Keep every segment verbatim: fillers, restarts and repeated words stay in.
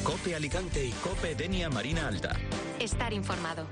COPE Alicante y COPE Denia Marina Alta. Estar informado.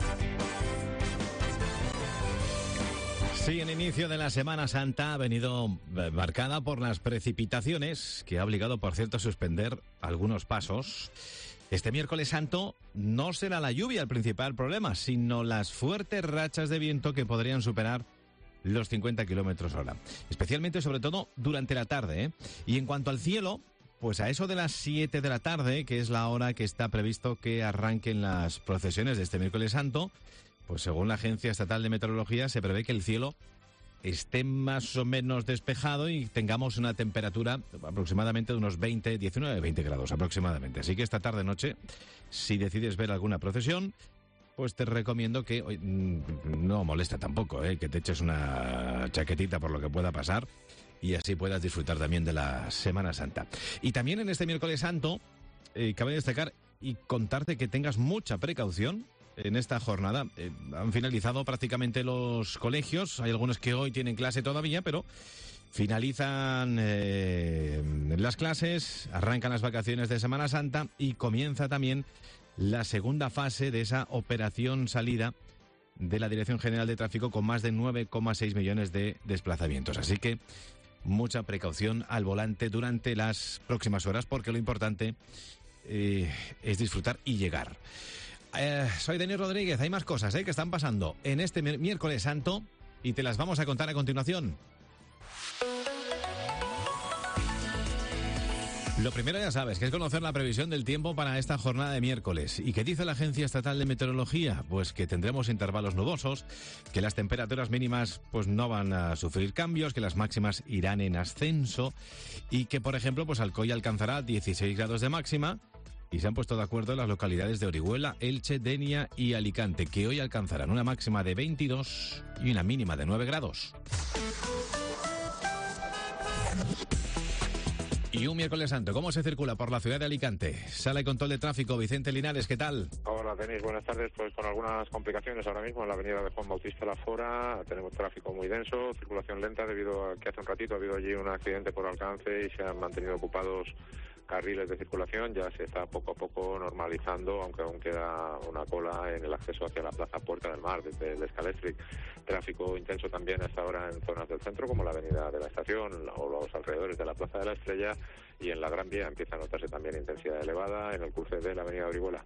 Sí, el inicio de la Semana Santa ha venido marcada por las precipitaciones, que ha obligado, por cierto, a suspender algunos pasos. Este miércoles santo no será la lluvia el principal problema, sino las fuertes rachas de viento que podrían superar los cincuenta kilómetros hora. Especialmente, sobre todo, durante la tarde, ¿eh? Y en cuanto al cielo, pues a eso de las siete de la tarde, que es la hora que está previsto que arranquen las procesiones de este miércoles santo, pues según la Agencia Estatal de Meteorología se prevé que el cielo esté más o menos despejado y tengamos una temperatura aproximadamente de unos veinte, diecinueve, veinte grados aproximadamente. Así que esta tarde-noche, si decides ver alguna procesión, pues te recomiendo que oye, no molesta tampoco, ¿eh? que te eches una chaquetita por lo que pueda pasar y así puedas disfrutar también de la Semana Santa. Y también en este miércoles santo, eh, cabe destacar y contarte que tengas mucha precaución. En esta jornada eh, han finalizado prácticamente los colegios. Hay algunos que hoy tienen clase todavía, pero finalizan eh, las clases, arrancan las vacaciones de Semana Santa y comienza también la segunda fase de esa operación salida de la Dirección General de Tráfico con más de nueve coma seis millones de desplazamientos. Así que mucha precaución al volante durante las próximas horas, porque lo importante eh, es disfrutar y llegar. Eh, soy Denis Rodríguez. Hay más cosas eh, que están pasando en este miércoles santo y te las vamos a contar a continuación. Lo primero ya sabes, que es conocer la previsión del tiempo para esta jornada de miércoles. ¿Y qué dice la Agencia Estatal de Meteorología? Pues que tendremos intervalos nubosos, que las temperaturas mínimas pues no van a sufrir cambios, que las máximas irán en ascenso y que, por ejemplo, pues Alcoy alcanzará dieciséis grados de máxima. Y se han puesto de acuerdo las localidades de Orihuela, Elche, Denia y Alicante, que hoy alcanzarán una máxima de veintidós y una mínima de nueve grados. Y un miércoles santo, ¿cómo se circula por la ciudad de Alicante? Sala de control de tráfico, Vicente Linares, ¿qué tal? Hola, Denis, buenas tardes. Pues con algunas complicaciones ahora mismo en la avenida de Juan Bautista La Fora. Tenemos tráfico muy denso, circulación lenta debido a que hace un ratito ha habido allí un accidente por alcance y se han mantenido ocupados carriles de circulación. Ya se está poco a poco normalizando, aunque aún queda una cola en el acceso hacia la Plaza Puerta del Mar desde el Escalestri. Tráfico intenso también hasta ahora en zonas del centro como la avenida de la Estación o los alrededores de la Plaza de la Estrella, y en la Gran Vía empieza a notarse también intensidad elevada en el cruce de la avenida Orihuela.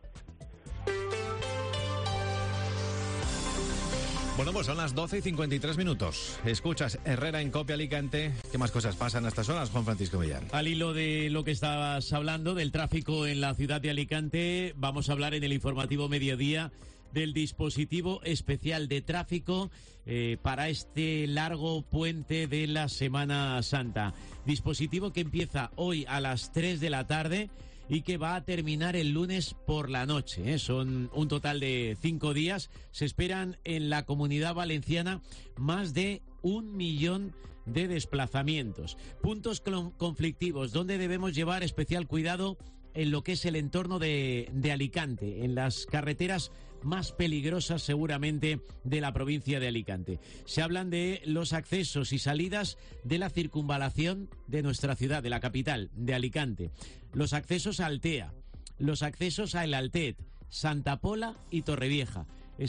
Bueno, pues son las doce y cincuenta y tres minutos. Escuchas Herrera en COPE Alicante. ¿Qué más cosas pasan a estas horas, Juan Francisco Millán? Al hilo de lo que estabas hablando, del tráfico en la ciudad de Alicante, vamos a hablar en el informativo mediodía del dispositivo especial de tráfico eh, para este largo puente de la Semana Santa. Dispositivo que empieza hoy a las tres de la tarde y que va a terminar el lunes por la noche, ¿eh? Son un total de cinco días. Se esperan en la Comunidad Valenciana más de un millón de desplazamientos. Puntos conflictivos donde debemos llevar especial cuidado en lo que es el entorno de, de Alicante, en las carreteras más peligrosas seguramente de la provincia de Alicante. Se hablan de los accesos y salidas de la circunvalación de nuestra ciudad, de la capital, de Alicante. Los accesos a Altea, los accesos a El Altet, Santa Pola y Torrevieja.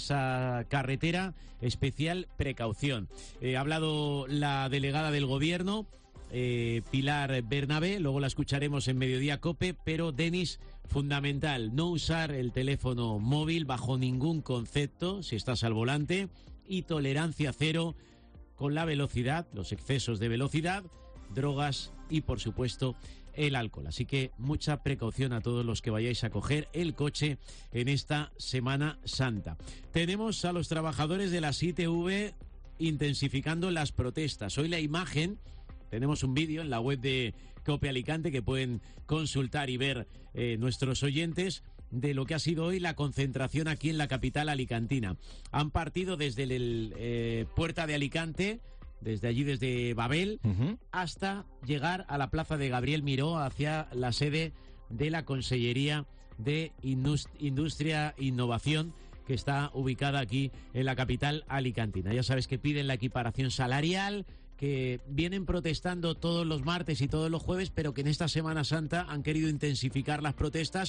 Esa carretera, especial precaución. Eh, ha hablado la delegada del Gobierno, Eh, Pilar Bernabé, luego la escucharemos en Mediodía COPE, pero Denis, fundamental, no usar el teléfono móvil bajo ningún concepto si estás al volante, y tolerancia cero con la velocidad, los excesos de velocidad, drogas y, por supuesto, el alcohol. Así que mucha precaución a todos los que vayáis a coger el coche en esta Semana Santa. Tenemos a los trabajadores de las I T V intensificando las protestas. Hoy la imagen... Tenemos un vídeo en la web de COPE Alicante que pueden consultar y ver eh, nuestros oyentes de lo que ha sido hoy la concentración aquí en la capital alicantina. Han partido desde el eh, Puerta de Alicante, desde allí, desde Babel, uh-huh. hasta llegar a la plaza de Gabriel Miró, hacia la sede de la Consellería de Industria e Innovación, que está ubicada aquí en la capital alicantina. Ya sabes que piden la equiparación salarial, que vienen protestando todos los martes y todos los jueves, pero que en esta Semana Santa han querido intensificar las protestas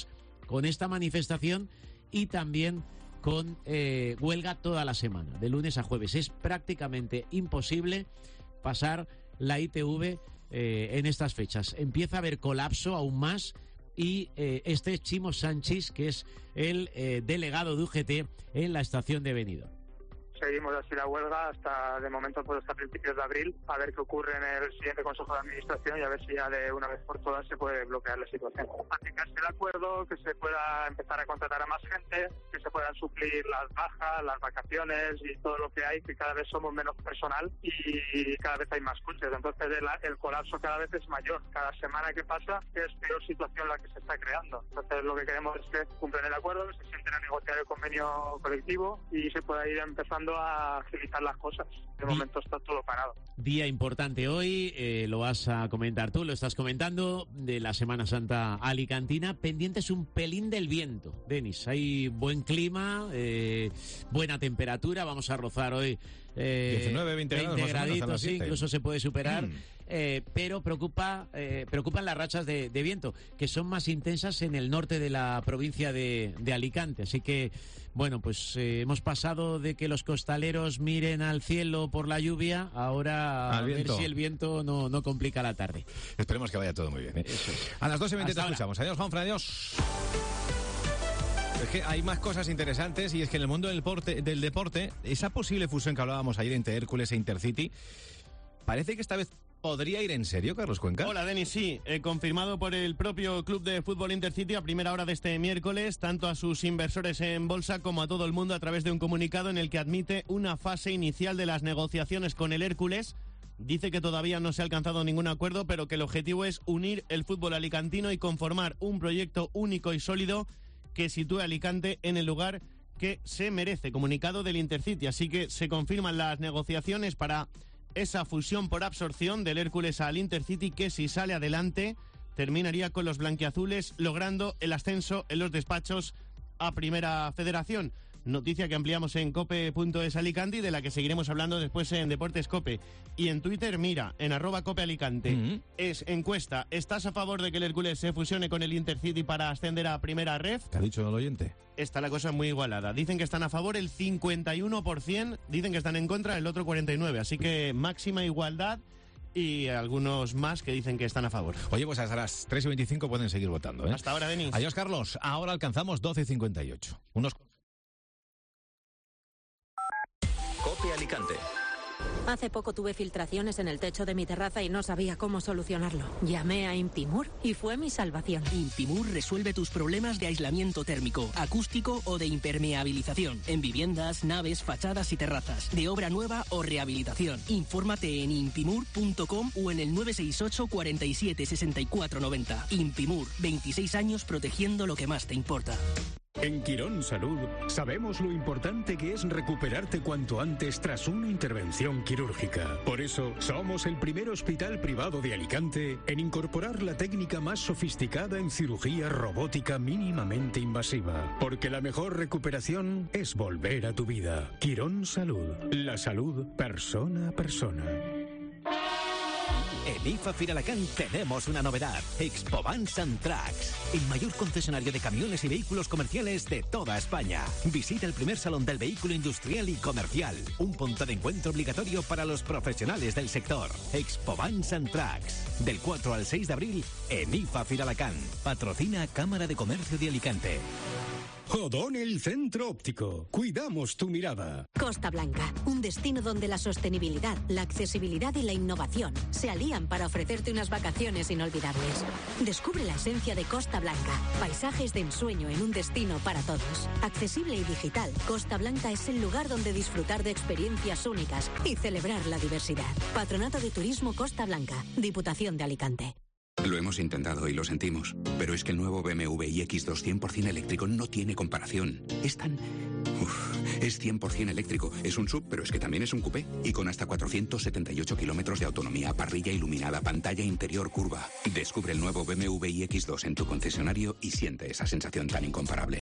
con esta manifestación y también con eh, huelga toda la semana, de lunes a jueves. Es prácticamente imposible pasar la I T V eh, en estas fechas. Empieza a haber colapso aún más y eh, este es Chimo Sánchez, que es el eh, delegado de U G T en la estación de Benidorm. Seguimos así la huelga hasta, de momento, pues hasta principios de abril, a ver qué ocurre en el siguiente Consejo de Administración y a ver si ya de una vez por todas se puede bloquear la situación. Aplicarse el acuerdo, que se pueda empezar a contratar a más gente, que se puedan suplir las bajas, las vacaciones y todo lo que hay, que cada vez somos menos personal y cada vez hay más coches. Entonces el, el colapso cada vez es mayor. Cada semana que pasa es peor situación la que se está creando. Entonces lo que queremos es que cumplan el acuerdo, que se sienten a negociar el convenio colectivo y se pueda ir empezando a agilizar las cosas. De momento está todo parado. Día importante hoy, eh, lo vas a comentar tú, lo estás comentando, de la Semana Santa alicantina. Pendientes un pelín del viento, Denis. Hay buen clima, eh, buena temperatura, vamos a rozar hoy eh, diecinueve, veinte grados, veinte más o menos, graditos, sí, incluso se puede superar. Mm. Eh, pero preocupa eh, preocupan las rachas de, de viento, que son más intensas en el norte de la provincia de, de Alicante. Así que, bueno, pues eh, hemos pasado de que los costaleros miren al cielo por la lluvia, ahora al a viento. ver si el viento no, no complica la tarde. Esperemos que vaya todo muy bien, ¿eh? Eso es. A las doce y veinte te Hasta escuchamos. Adiós, Juanfran, adiós. Es que hay más cosas interesantes y es que en el mundo del deporte, del deporte, esa posible fusión que hablábamos ayer entre Hércules e Intercity, parece que esta vez podría ir en serio, Carlos Cuenca. Hola, Denis, sí, eh, confirmado por el propio Club de Fútbol Intercity a primera hora de este miércoles, tanto a sus inversores en bolsa como a todo el mundo a través de un comunicado en el que admite una fase inicial de las negociaciones con el Hércules. Dice que todavía no se ha alcanzado ningún acuerdo, pero que el objetivo es unir el fútbol alicantino y conformar un proyecto único y sólido que sitúe a Alicante en el lugar que se merece. Comunicado del Intercity, así que se confirman las negociaciones para esa fusión por absorción del Hércules al Intercity, que si sale adelante terminaría con los blanquiazules logrando el ascenso en los despachos a Primera Federación. Noticia que ampliamos en cope punto es Alicante y de la que seguiremos hablando después en Deportes Cope. Y en Twitter, mira, en arroba Cope Alicante, mm-hmm. es encuesta: ¿estás a favor de que el Hércules se fusione con el Intercity para ascender a Primera Ref? ¿Qué ha dicho el oyente? Está la cosa muy igualada. Dicen que están a favor el cincuenta y uno por ciento, dicen que están en contra el otro cuarenta y nueve por ciento. Así que máxima igualdad y algunos más que dicen que están a favor. Oye, pues hasta las tres y veinticinco pueden seguir votando, ¿eh? Hasta ahora, Denis. Adiós, Carlos. Ahora alcanzamos doce y cincuenta y ocho. Unos... Cope Alicante. Hace poco tuve filtraciones en el techo de mi terraza y no sabía cómo solucionarlo. Llamé a Impimur y fue mi salvación. Impimur resuelve tus problemas de aislamiento térmico, acústico o de impermeabilización en viviendas, naves, fachadas y terrazas, de obra nueva o rehabilitación. Infórmate en impimur punto com o en el nueve seis ocho, cuarenta y siete, sesenta y cuatro noventa. Impimur, veintiséis años protegiendo lo que más te importa. En Quirón Salud sabemos lo importante que es recuperarte cuanto antes tras una intervención quirúrgica. Por eso somos el primer hospital privado de Alicante en incorporar la técnica más sofisticada en cirugía robótica mínimamente invasiva. Porque la mejor recuperación es volver a tu vida. Quirón Salud, la salud persona a persona. En I F A Firalacán tenemos una novedad: Expovans and Trucks, el mayor concesionario de camiones y vehículos comerciales de toda España. Visita el primer salón del vehículo industrial y comercial, un punto de encuentro obligatorio para los profesionales del sector. Expovans and Trucks, del cuatro al seis de abril en I F A Firalacán. Patrocina Cámara de Comercio de Alicante. O'Donnell Centro Óptico. Cuidamos tu mirada. Costa Blanca, un destino donde la sostenibilidad, la accesibilidad y la innovación se alían para ofrecerte unas vacaciones inolvidables. Descubre la esencia de Costa Blanca. Paisajes de ensueño en un destino para todos. Accesible y digital, Costa Blanca es el lugar donde disfrutar de experiencias únicas y celebrar la diversidad. Patronato de Turismo Costa Blanca, Diputación de Alicante. Lo hemos intentado y lo sentimos, pero es que el nuevo B M W iX dos cien por ciento eléctrico no tiene comparación. Es tan... Uf, es cien por ciento eléctrico. Es un sub, pero es que también es un coupé. Y con hasta cuatrocientos setenta y ocho kilómetros de autonomía, parrilla iluminada, pantalla interior curva. Descubre el nuevo B M W iX dos en tu concesionario y siente esa sensación tan incomparable.